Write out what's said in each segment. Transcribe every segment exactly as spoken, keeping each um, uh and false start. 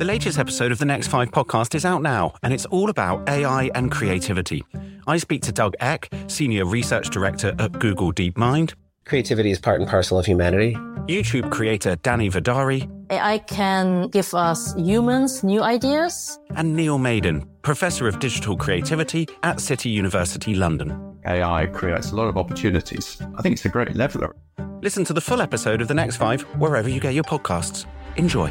The latest episode of the Next Five podcast is out now, and it's all about A I and creativity. I speak to Doug Eck, Senior Research Director at Google DeepMind. Creativity is part and parcel of humanity. YouTube creator Danny Vidari. A I can give us humans new ideas. And Neil Maiden, Professor of Digital Creativity at City University London. A I creates a lot of opportunities. I think it's a great leveller. Listen to the full episode of The Next Five wherever you get your podcasts. Enjoy.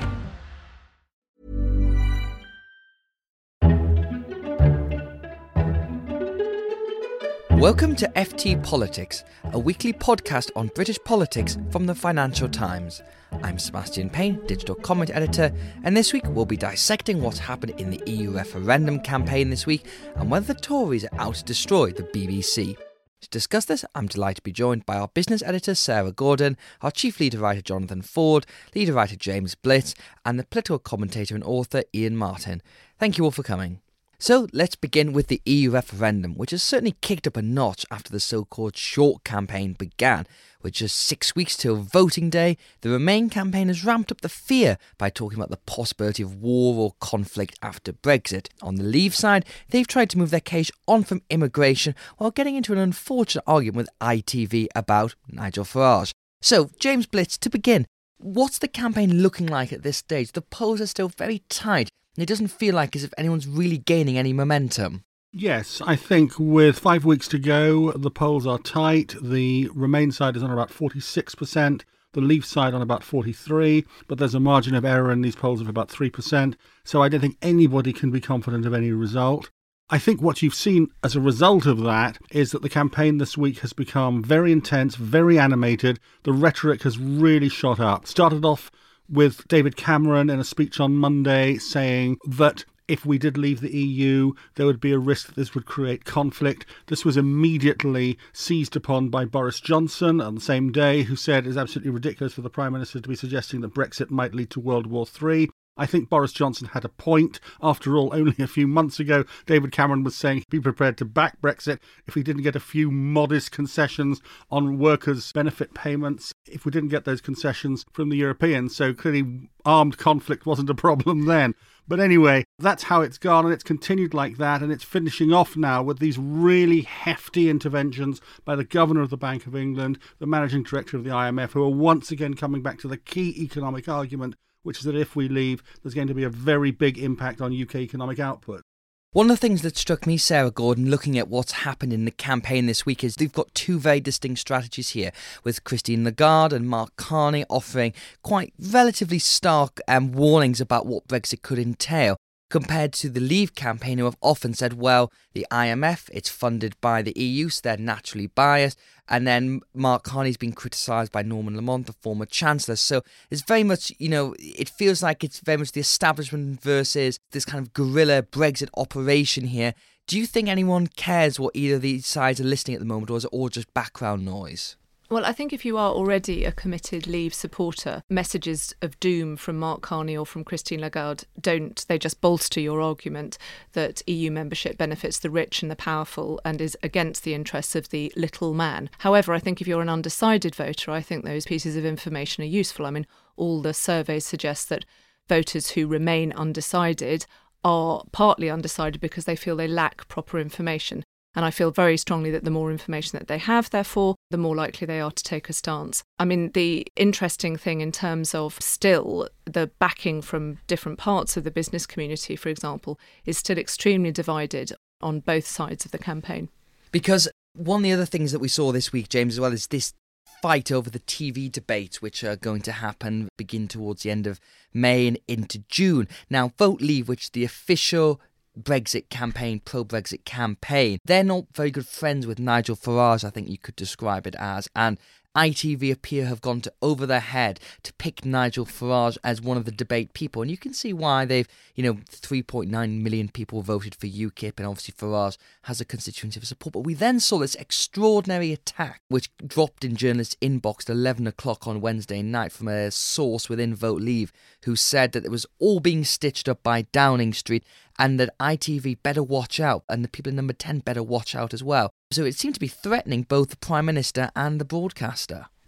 Welcome to F T Politics, a weekly podcast on British politics from the Financial Times. I'm Sebastian Payne, digital comment editor, and this week we'll be dissecting what's happened in the E U referendum campaign this week and whether the Tories are out to destroy the B B C. To discuss this, I'm delighted to be joined by our business editor Sarah Gordon, our chief leader writer Jonathan Ford, leader writer James Blitz, and the political commentator and author Ian Martin. Thank you all for coming. So let's begin with the E U referendum, which has certainly kicked up a notch after the so-called short campaign began. With just six weeks till voting day, the Remain campaign has ramped up the fear by talking about the possibility of war or conflict after Brexit. On the Leave side, they've tried to move their case on from immigration while getting into an unfortunate argument with I T V about Nigel Farage. So, James Blitz, to begin, what's the campaign looking like at this stage? The polls are still very tight. It doesn't feel like as if anyone's really gaining any momentum. Yes, I think with five weeks to go, the polls are tight. The Remain side is on about forty-six percent, the Leave side on about forty-three percent, but there's a margin of error in these polls of about three percent, so I don't think anybody can be confident of any result. I think what you've seen as a result of that is that the campaign this week has become very intense, very animated. The rhetoric has really shot up. Started off with David Cameron in a speech on Monday saying that if we did leave the E U, there would be a risk that this would create conflict. This was immediately seized upon by Boris Johnson on the same day, who said it's absolutely ridiculous for the Prime Minister to be suggesting that Brexit might lead to World War Three. I think Boris Johnson had a point. After all, only a few months ago, David Cameron was saying he'd be prepared to back Brexit if we didn't get a few modest concessions on workers' benefit payments, if we didn't get those concessions from the Europeans. So clearly armed conflict wasn't a problem then. But anyway, that's how it's gone, and it's continued like that, and it's finishing off now with these really hefty interventions by the Governor of the Bank of England, the Managing Director of the I M F, who are once again coming back to the key economic argument, which is that if we leave, there's going to be a very big impact on U K economic output. One of the things that struck me, Sarah Gordon, looking at what's happened in the campaign this week is they've got two very distinct strategies here, with Christine Lagarde and Mark Carney offering quite relatively stark um, warnings about what Brexit could entail, compared to the Leave campaign, who have often said, well, the I M F, it's funded by the E U, so they're naturally biased. And then Mark Carney's been criticised by Norman Lamont, the former Chancellor. So it's very much, you know, it feels like it's very much the establishment versus this kind of guerrilla Brexit operation here. Do you think anyone cares what either of these sides are listening at the moment, or is it all just background noise? Well, I think if you are already a committed Leave supporter, messages of doom from Mark Carney or from Christine Lagarde don't, they just bolster your argument that E U membership benefits the rich and the powerful and is against the interests of the little man. However, I think if you're an undecided voter, I think those pieces of information are useful. I mean, all the surveys suggest that voters who remain undecided are partly undecided because they feel they lack proper information. And I feel very strongly that the more information that they have, therefore, the more likely they are to take a stance. I mean, the interesting thing in terms of still the backing from different parts of the business community, for example, is still extremely divided on both sides of the campaign. Because one of the other things that we saw this week, James, as well, is this fight over the T V debates, which are going to happen, begin towards the end of May and into June. Now, Vote Leave, which is the official Brexit campaign, pro-Brexit campaign, they're not very good friends with Nigel Farage, I think you could describe it as, and I T V appear have gone to over their head to pick Nigel Farage as one of the debate people, and you can see why. They've, you know, three point nine million people voted for UKIP, and obviously Farage has a constituency of support. But we then saw this extraordinary attack, which dropped in journalists' inbox at eleven o'clock on Wednesday night from a source within Vote Leave, who said that it was all being stitched up by Downing Street, and that I T V better watch out, and the people in Number ten better watch out as well. So it seemed to be threatening both the Prime Minister and the broadcaster.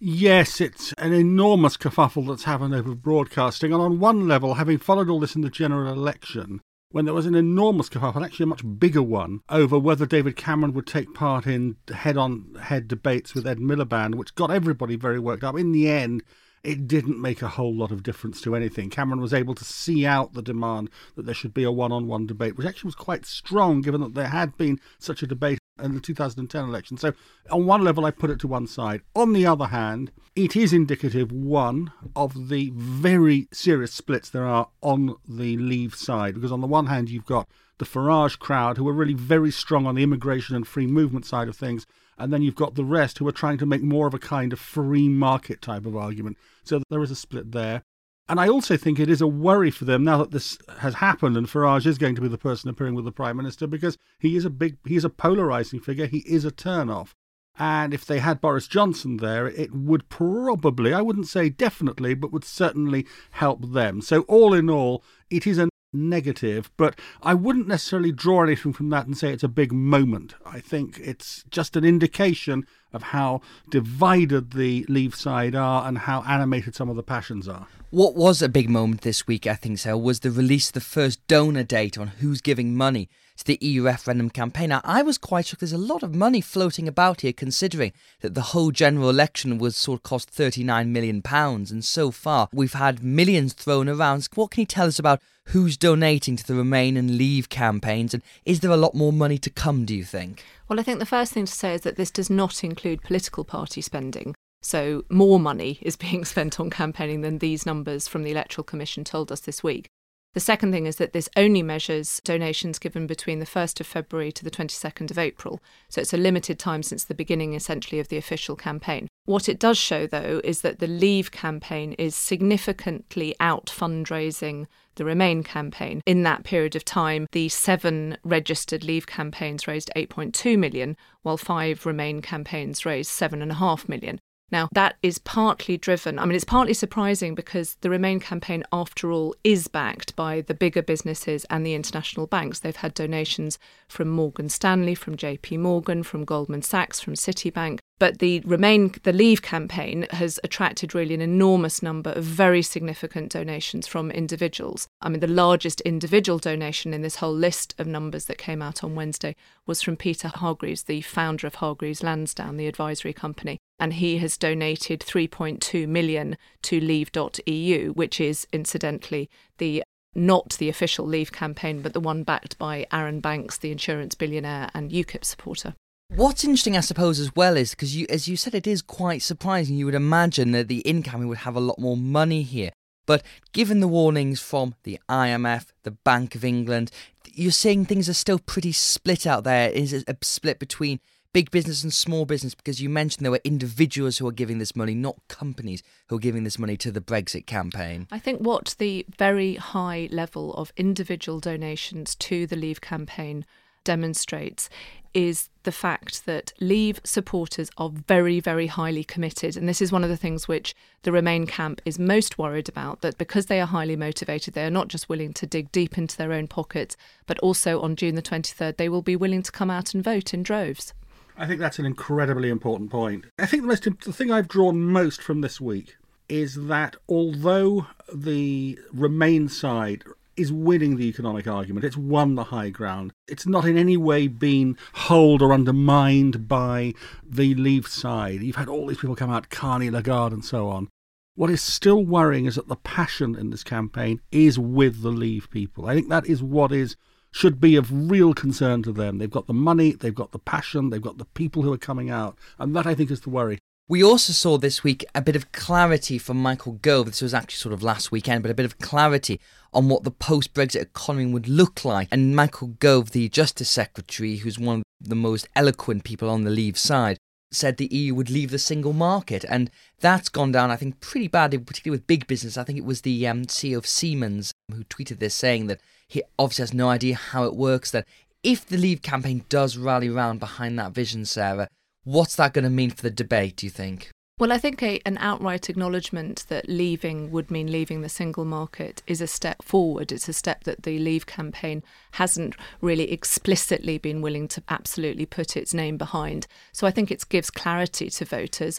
Yes, it's an enormous kerfuffle that's happened over broadcasting. And on one level, having followed all this in the general election, when there was an enormous kerfuffle, actually a much bigger one, over whether David Cameron would take part in head-on-head debates with Ed Miliband, which got everybody very worked up. In the end, it didn't make a whole lot of difference to anything. Cameron was able to see out the demand that there should be a one-on-one debate, which actually was quite strong, given that there had been such a debate in the two thousand ten election. So on one level, I put it to one side. On the other hand, it is indicative, one, of the very serious splits there are on the Leave side. Because on the one hand, you've got the Farage crowd, who are really very strong on the immigration and free movement side of things. And then you've got the rest who are trying to make more of a kind of free market type of argument. So there is a split there. And I also think it is a worry for them now that this has happened and Farage is going to be the person appearing with the Prime Minister, because he is a big, he is a polarising figure. He is a turn-off. And if they had Boris Johnson there, it would probably, I wouldn't say definitely, but would certainly help them. So all in all, it is a negative, but I wouldn't necessarily draw anything from that and say it's a big moment. I think it's just an indication of how divided the Leave side are and how animated some of the passions are. What was a big moment this week, I think so, was the release of the first donor data on who's giving money to the E U referendum campaign. Now, I was quite shocked. There's a lot of money floating about here, considering that the whole general election was sort of cost thirty-nine million pounds, and so far we've had millions thrown around. What can you tell us about who's donating to the Remain and Leave campaigns, and is there a lot more money to come, do you think? Well, I think the first thing to say is that this does not include political party spending. So more money is being spent on campaigning than these numbers from the Electoral Commission told us this week. The second thing is that this only measures donations given between the first of February to the twenty-second of April. So it's a limited time since the beginning, essentially, of the official campaign. What it does show, though, is that the Leave campaign is significantly out fundraising the Remain campaign. In that period of time, the seven registered Leave campaigns raised eight point two million, while five Remain campaigns raised seven point five million. Now, that is partly driven, I mean, it's partly surprising because the Remain campaign, after all, is backed by the bigger businesses and the international banks. They've had donations from Morgan Stanley, from J P Morgan, from Goldman Sachs, from Citibank. But the Remain, the Leave campaign has attracted really an enormous number of very significant donations from individuals. I mean, the largest individual donation in this whole list of numbers that came out on Wednesday was from Peter Hargreaves, the founder of Hargreaves Lansdown, the advisory company. And he has donated three point two million to leave dot E U, which is, incidentally, the not the official Leave campaign, but the one backed by Aaron Banks, the insurance billionaire and UKIP supporter. What's interesting, I suppose, as well, is because, you, as you said, it is quite surprising. You would imagine that the incoming would have a lot more money here. But given the warnings from the I M F, the Bank of England, you're saying things are still pretty split out there. Is it a split between big business and small business? Because you mentioned there were individuals who are giving this money, not companies who are giving this money to the Brexit campaign. I think what the very high level of individual donations to the Leave campaign demonstrates is the fact that Leave supporters are very, very highly committed. And this is one of the things which the Remain camp is most worried about, that because they are highly motivated, they are not just willing to dig deep into their own pockets, but also on June the twenty-third, they will be willing to come out and vote in droves. I think that's an incredibly important point. I think the most the thing I've drawn most from this week is that although the Remain side is winning the economic argument, it's won the high ground, it's not in any way been hulled or undermined by the Leave side. You've had all these people come out, Carney, Lagarde and so on. What is still worrying is that the passion in this campaign is with the Leave people. I think that is what is should be of real concern to them. They've got the money, they've got the passion, they've got the people who are coming out. And that, I think, is the worry. We also saw this week a bit of clarity from Michael Gove. This was actually sort of last weekend, but a bit of clarity on what the post-Brexit economy would look like. And Michael Gove, the Justice Secretary, who's one of the most eloquent people on the Leave side, said the E U would leave the single market. And that's gone down, I think, pretty badly, particularly with big business. I think it was the um, C E O of Siemens who tweeted this, saying that he obviously has no idea how it works, that if the Leave campaign does rally round behind that vision, Sarah, what's that going to mean for the debate, do you think? Well, I think a, an outright acknowledgement that leaving would mean leaving the single market is a step forward. It's a step that the Leave campaign hasn't really explicitly been willing to absolutely put its name behind. So I think it gives clarity to voters.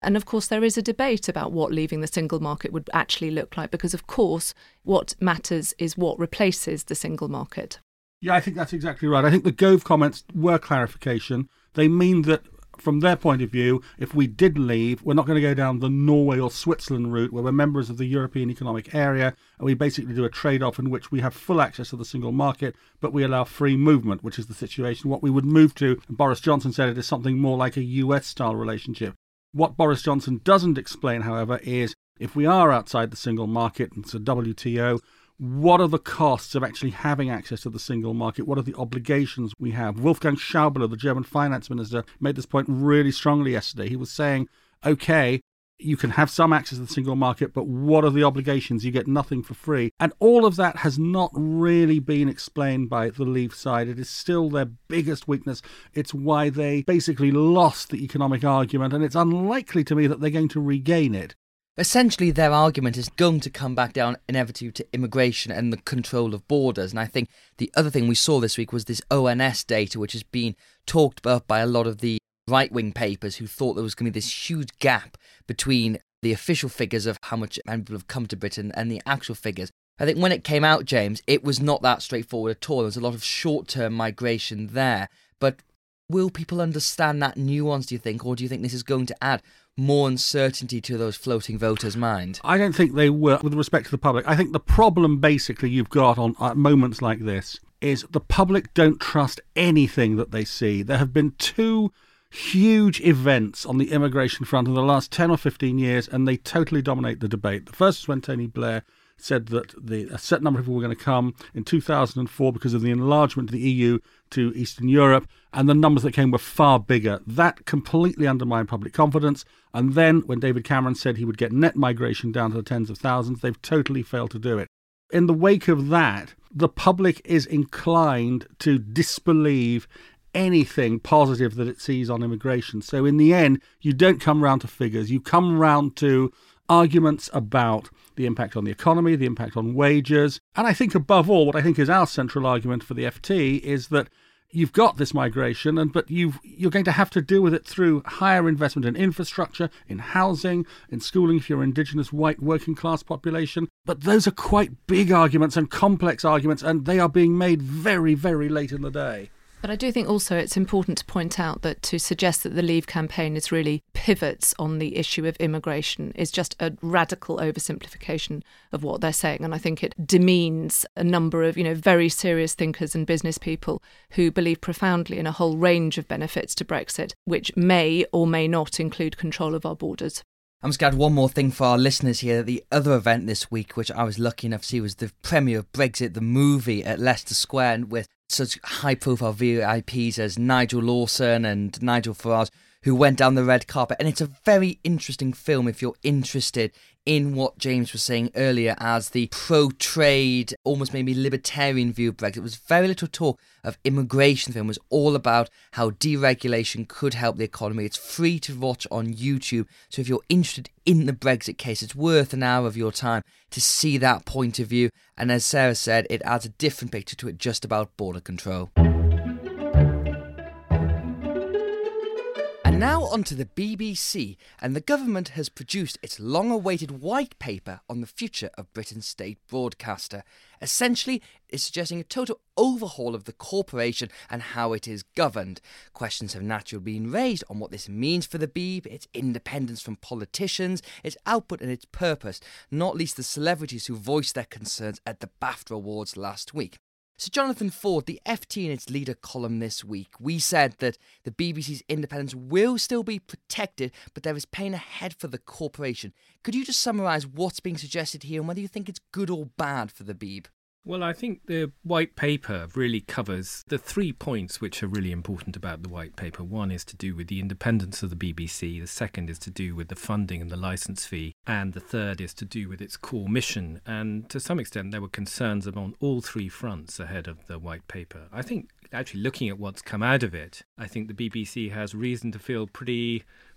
And of course, there is a debate about what leaving the single market would actually look like, because of course, what matters is what replaces the single market. Yeah, I think that's exactly right. I think the Gove comments were clarification. They mean that from their point of view, if we did leave, we're not going to go down the Norway or Switzerland route where we're members of the European Economic Area and we basically do a trade-off in which we have full access to the single market, but we allow free movement, which is the situation. What we would move to, and Boris Johnson said it, is something more like a U S-style relationship. What Boris Johnson doesn't explain, however, is if we are outside the single market, and it's a W T O, what are the costs of actually having access to the single market? What are the obligations we have? Wolfgang Schäuble, the German finance minister, made this point really strongly yesterday. He was saying, okay, you can have some access to the single market, but what are the obligations? You get nothing for free. And all of that has not really been explained by the Leave side. It is still their biggest weakness. It's why they basically lost the economic argument, and it's unlikely to me that they're going to regain it. Essentially, their argument is going to come back down inevitably to immigration and the control of borders. And I think the other thing we saw this week was this O N S data, which has been talked about by a lot of the right-wing papers who thought there was going to be this huge gap between the official figures of how much people have come to Britain and the actual figures. I think when it came out, James, it was not that straightforward at all. There was a lot of short-term migration there. But will people understand that nuance, do you think? Or do you think this is going to add more uncertainty to those floating voters' mind? I don't think they will, with respect to the public. I think the problem basically you've got on at moments like this is the public don't trust anything that they see. There have been two huge events on the immigration front in the last ten or fifteen years, and they totally dominate the debate. The first was when Tony Blair said that the, a certain number of people were going to come in two thousand four because of the enlargement of the E U to Eastern Europe, and the numbers that came were far bigger. That completely undermined public confidence. And then when David Cameron said he would get net migration down to the tens of thousands, they've totally failed to do it. In the wake of that, the public is inclined to disbelieve anything positive that it sees on immigration. So in the end, you don't come round to figures. You come round to arguments about the impact on the economy, the impact on wages. And I think above all, what I think is our central argument for the F T is that you've got this migration, and but you've, you're going to have to deal with it through higher investment in infrastructure, in housing, in schooling for your indigenous white working class population. But those are quite big arguments and complex arguments, and they are being made very, very late in the day. But I do think also it's important to point out that to suggest that the Leave campaign is really pivots on the issue of immigration is just a radical oversimplification of what they're saying. And I think it demeans a number of, you know, very serious thinkers and business people who believe profoundly in a whole range of benefits to Brexit, which may or may not include control of our borders. I'm just going to add one more thing for our listeners here. The other event this week, which I was lucky enough to see, was the premiere of Brexit, the movie, at Leicester Square, and with such high-profile V I Ps as Nigel Lawson and Nigel Farage, who went down the red carpet. And it's a very interesting film if you're interested in what James was saying earlier as the pro-trade, almost maybe libertarian view of Brexit. It was very little talk of immigration. The film was all about how deregulation could help the economy. It's free to watch on YouTube. So if you're interested in the Brexit case, it's worth an hour of your time to see that point of view. And as Sarah said, it adds a different picture to it just about border control. And now onto the B B C, and the government has produced its long-awaited white paper on the future of Britain's state broadcaster. Essentially, it's suggesting a total overhaul of the corporation and how it is governed. Questions have naturally been raised on what this means for the B B, its independence from politicians, its output and its purpose, not least the celebrities who voiced their concerns at the BAFTA Awards last week. So Jonathan Ford, the F T in its leader column this week, we said that the B B C's independence will still be protected, but there is pain ahead for the corporation. Could you just summarise what's being suggested here and whether you think it's good or bad for the B B? Well, I think the white paper really covers the three points which are really important about the white paper. One is to do with the independence of the B B C, the second is to do with the funding and the licence fee, and the third is to do with its core mission. And to some extent there were concerns on all three fronts ahead of the white paper. I think actually looking at what's come out of it, I think the B B C has reason to feel pretty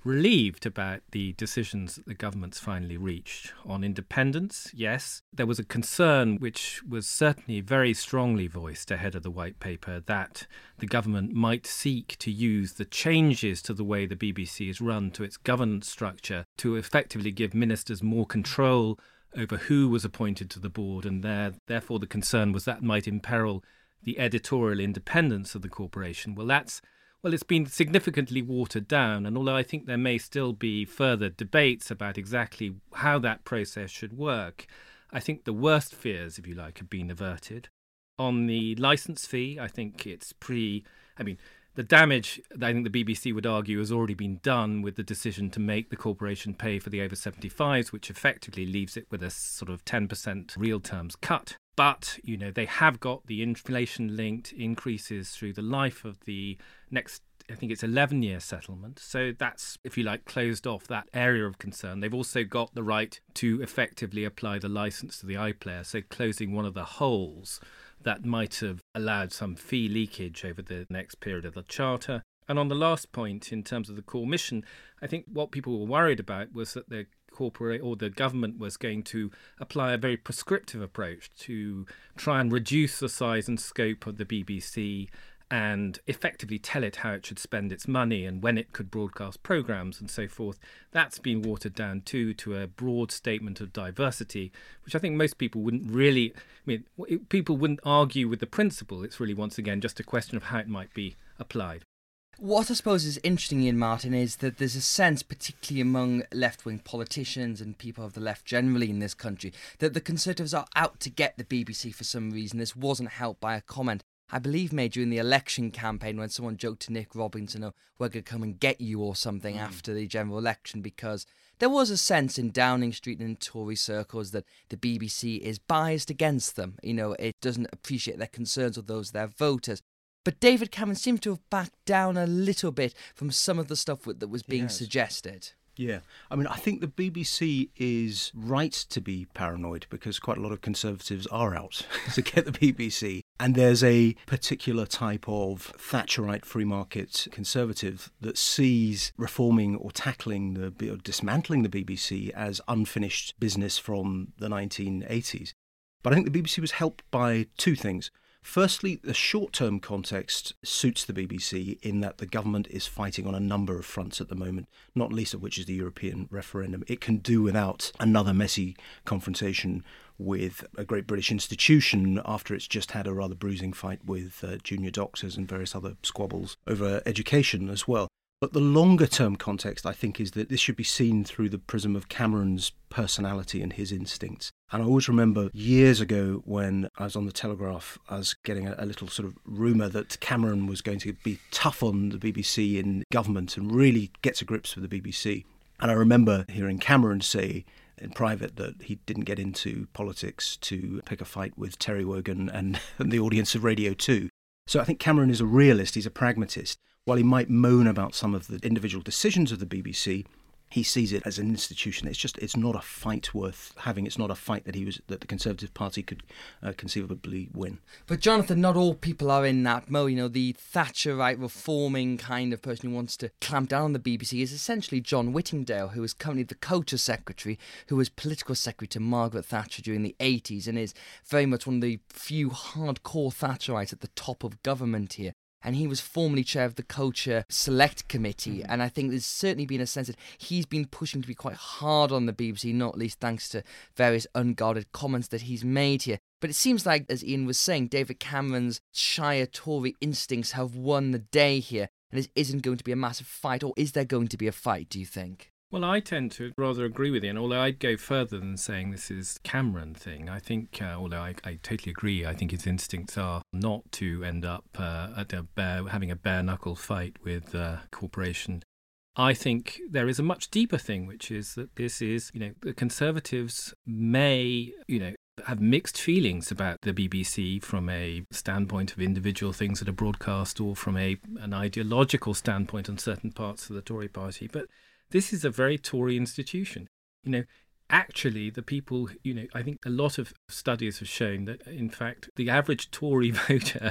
relieved about the decisions that the government's finally reached. On independence, yes, there was a concern which was certainly very strongly voiced ahead of the White Paper that the government might seek to use the changes to the way the B B C is run, to its governance structure, to effectively give ministers more control over who was appointed to the board, and there, therefore the concern was that might imperil the editorial independence of the corporation. Well, that's Well, it's been significantly watered down, and although I think there may still be further debates about exactly how that process should work, I think the worst fears, if you like, have been averted. On the licence fee, I think it's pre... I mean, the damage, I think the B B C would argue, has already been done with the decision to make the corporation pay for the over seventy-fives, which effectively leaves it with a sort of ten percent real terms cut. But, you know, they have got the inflation-linked increases through the life of the next, I think it's eleven-year settlement. So that's, if you like, closed off that area of concern. They've also got the right to effectively apply the licence to the iPlayer, so closing one of the holes that might have allowed some fee leakage over the next period of the Charter. And on the last point, in terms of the core mission, I think what people were worried about was that the corporate or the government was going to apply a very prescriptive approach to try and reduce the size and scope of the B B C and effectively tell it how it should spend its money and when it could broadcast programmes and so forth. That's been watered down too to a broad statement of diversity, which I think most people wouldn't really, I mean, people wouldn't argue with the principle. It's really, once again, just a question of how it might be applied. What I suppose is interesting, Ian Martin, is that there's a sense, particularly among left-wing politicians and people of the left generally in this country, that the Conservatives are out to get the B B C for some reason. This wasn't helped by a comment, I believe, made during the election campaign when someone joked to Nick Robinson, oh, we're going to come and get you or something mm. after the general election, because there was a sense in Downing Street and in Tory circles that the B B C is biased against them. You know, it doesn't appreciate their concerns or those of their voters. But David Cameron seems to have backed down a little bit from some of the stuff that was being yes. suggested. Yeah. I mean, I think the B B C is right to be paranoid because quite a lot of Conservatives are out to get the B B C. And there's a particular type of Thatcherite free market Conservative that sees reforming or tackling the or dismantling the B B C as unfinished business from the nineteen eighties. But I think the B B C was helped by two things. Firstly, the short-term context suits the B B C in that the government is fighting on a number of fronts at the moment, not least of which is the European referendum. It can do without another messy confrontation with a great British institution after it's just had a rather bruising fight with uh, junior doctors and various other squabbles over education as well. But the longer-term context, I think, is that this should be seen through the prism of Cameron's personality and his instincts. And I always remember years ago when I was on the Telegraph, I was getting a, a little sort of rumour that Cameron was going to be tough on the B B C in government and really get to grips with the B B C. And I remember hearing Cameron say in private that he didn't get into politics to pick a fight with Terry Wogan and, and the audience of Radio two. So I think Cameron is a realist, he's a pragmatist. While he might moan about some of the individual decisions of the B B C, he sees it as an institution. It's just, it's not a fight worth having. It's not a fight that he was that the Conservative Party could uh, conceivably win. But Jonathan, not all people are in that mode. You know, the Thatcherite reforming kind of person who wants to clamp down on the B B C is essentially John Whittingdale, who is currently the Culture Secretary, who was political secretary to Margaret Thatcher during the eighties and is very much one of the few hardcore Thatcherites at the top of government here. And he was formerly chair of the Culture Select Committee. Mm-hmm. And I think there's certainly been a sense that he's been pushing to be quite hard on the B B C, not least thanks to various unguarded comments that he's made here. But it seems like, as Ian was saying, David Cameron's shire Tory instincts have won the day here. And it isn't going to be a massive fight, or is there going to be a fight, do you think? Well, I tend to rather agree with Ian, although I'd go further than saying this is Cameron thing. I think, uh, although I, I totally agree, I think his instincts are not to end up uh, at a bare, having a bare-knuckle fight with uh, corporation. I think there is a much deeper thing, which is that this is, you know, the Conservatives may, you know, have mixed feelings about the B B C from a standpoint of individual things that are broadcast or from a an ideological standpoint on certain parts of the Tory party, but this is a very Tory institution. You know, actually, the people, you know, I think a lot of studies have shown that, in fact, the average Tory voter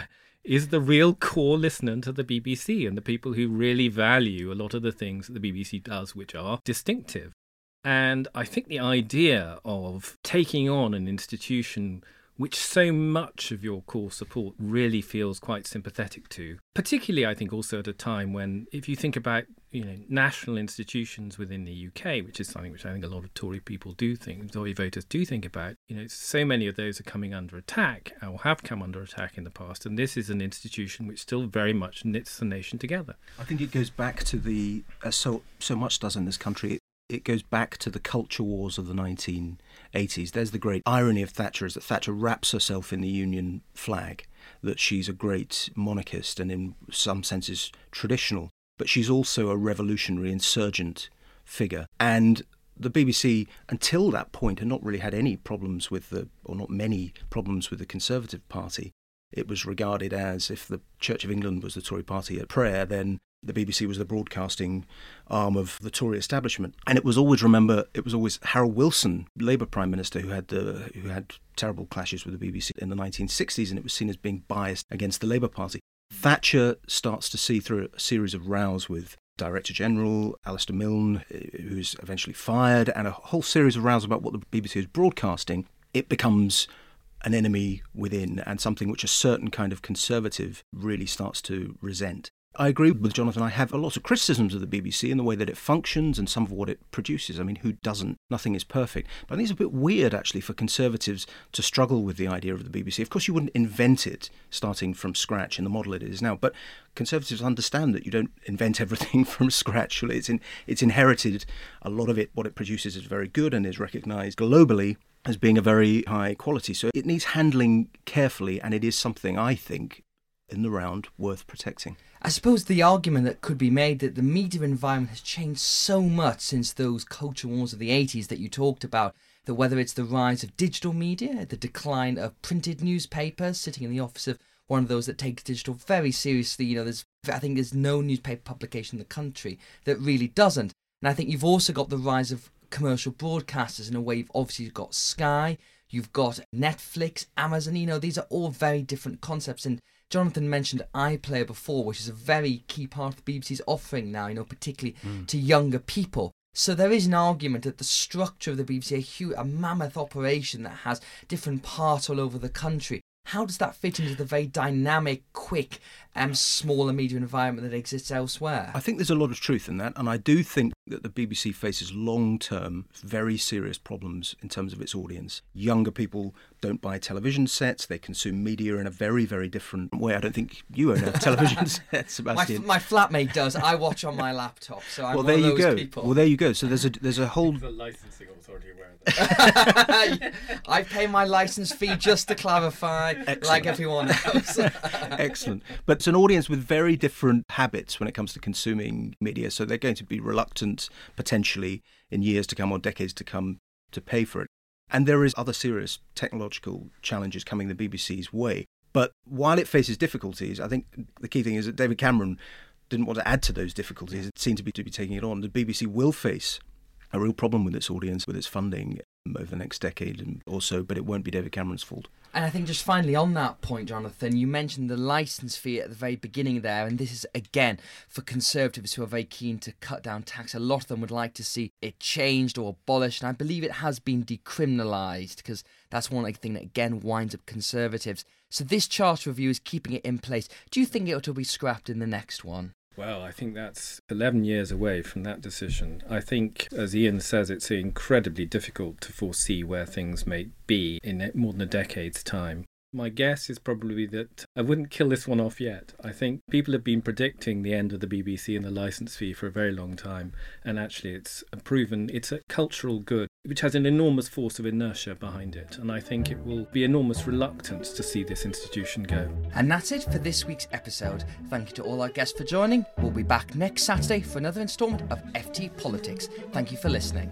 is the real core listener to the B B C and the people who really value a lot of the things that the B B C does, which are distinctive. And I think the idea of taking on an institution which so much of your core support really feels quite sympathetic to, particularly I think also at a time when, if you think about, you know, national institutions within the U K, which is something which I think a lot of Tory people do think, Tory voters do think about, you know, so many of those are coming under attack or have come under attack in the past, and this is an institution which still very much knits the nation together. I think it goes back to the, uh, so so much does in this country, it goes back to the culture wars of the nineteen eighties. There's the great irony of Thatcher, is that Thatcher wraps herself in the Union flag, that she's a great monarchist and in some senses traditional, but she's also a revolutionary insurgent figure. And the B B C, until that point, had not really had any problems with the, or not many problems with the Conservative Party. It was regarded as, if the Church of England was the Tory party at prayer, then the B B C was the broadcasting arm of the Tory establishment. And it was always, remember, it was always Harold Wilson, Labour Prime Minister, who had the, who had terrible clashes with the B B C in the nineteen sixties, and it was seen as being biased against the Labour Party. Thatcher starts to see through a series of rows with Director General Alistair Milne, who's eventually fired, and a whole series of rows about what the B B C is broadcasting. It becomes an enemy within, and something which a certain kind of conservative really starts to resent. I agree with Jonathan. I have a lot of criticisms of the B B C in the way that it functions and some of what it produces. I mean, who doesn't? Nothing is perfect. But I think it's a bit weird, actually, for Conservatives to struggle with the idea of the B B C. Of course, you wouldn't invent it starting from scratch in the model it is now, but Conservatives understand that you don't invent everything from scratch. It's, in, it's inherited. A lot of it, what it produces, is very good and is recognised globally as being a very high quality. So it needs handling carefully, and it is something, I think, in the round, worth protecting. I suppose the argument that could be made that the media environment has changed so much since those culture wars of the eighties that you talked about, that whether it's the rise of digital media, the decline of printed newspapers, sitting in the office of one of those that takes digital very seriously, you know, there's I think there's no newspaper publication in the country that really doesn't. And I think you've also got the rise of commercial broadcasters in a way. You've obviously got Sky, you've got Netflix, Amazon, you know, these are all very different concepts. And Jonathan mentioned iPlayer before, which is a very key part of the B B C's offering now, you know, particularly mm. to younger people. So there is an argument that the structure of the B B C, a huge, a mammoth operation that has different parts all over the country, how does that fit into the very dynamic, quick, and smaller media environment that exists elsewhere? I think there's a lot of truth in that, and I do think that the B B C faces long-term, very serious problems in terms of its audience. Younger people don't buy television sets, they consume media in a very, very different way. I don't think you own a television set, Sebastian. My, my flatmate does. I watch on my laptop, so I'm well, one there of you those go. people. Well, there you go. So there's a there's a whole... The licensing authority aware of that. I pay my licence fee, just to clarify, Excellent. Like everyone else. Excellent. But it's an audience with very different habits when it comes to consuming media, so they're going to be reluctant, potentially, in years to come or decades to come, to pay for it. And there is other serious technological challenges coming the B B C's way. But while it faces difficulties, I think the key thing is that David Cameron didn't want to add to those difficulties. It seemed to be to be taking it on. The B B C will face a real problem with its audience, with its funding over the next decade or so, but it won't be David Cameron's fault. And I think just finally on that point, Jonathan, you mentioned the licence fee at the very beginning there, and this is, again, for Conservatives who are very keen to cut down tax. A lot of them would like to see it changed or abolished, and I believe it has been decriminalised, because that's one thing that, again, winds up Conservatives. So this Charter review is keeping it in place. Do you think it will be scrapped in the next one? Well, I think that's eleven years away from that decision. I think, as Ian says, it's incredibly difficult to foresee where things may be in more than a decade's time. My guess is probably that I wouldn't kill this one off yet. I think people have been predicting the end of the B B C and the licence fee for a very long time, and actually it's proven it's a cultural good which has an enormous force of inertia behind it, and I think it will be enormous reluctance to see this institution go. And that's it for this week's episode. Thank you to all our guests for joining. We'll be back next Saturday for another instalment of F T Politics. Thank you for listening.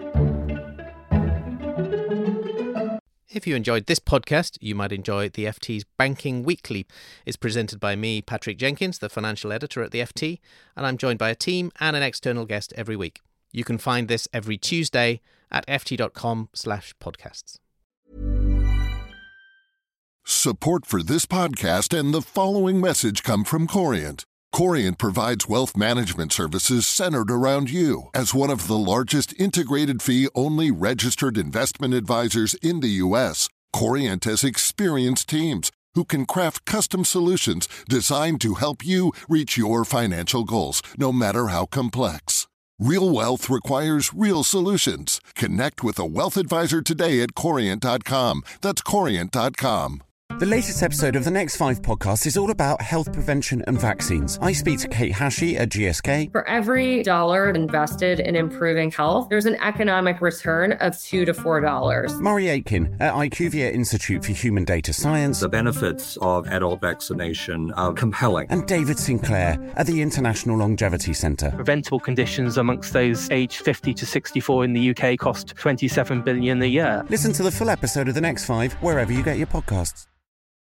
If you enjoyed this podcast, you might enjoy the F T's Banking Weekly. It's presented by me, Patrick Jenkins, the financial editor at the F T, and I'm joined by a team and an external guest every week. You can find this every Tuesday at ft dot com slash podcasts. Support for this podcast and the following message come from Corient. Corient provides wealth management services centered around you. As one of the largest integrated fee-only registered investment advisors in the U S, Corient has experienced teams who can craft custom solutions designed to help you reach your financial goals, no matter how complex. Real wealth requires real solutions. Connect with a wealth advisor today at corient dot com. That's corient dot com. The latest episode of the Next Five podcast is all about health prevention and vaccines. I speak to Kate Hashey at G S K. For every dollar invested in improving health, there's an economic return of two to four dollars. Murray Aitken at IQVIA Institute for Human Data Science. The benefits of adult vaccination are compelling. And David Sinclair at the International Longevity Centre. Preventable conditions amongst those aged fifty to sixty-four in the U K cost twenty-seven billion dollars a year. Listen to the full episode of the Next Five wherever you get your podcasts.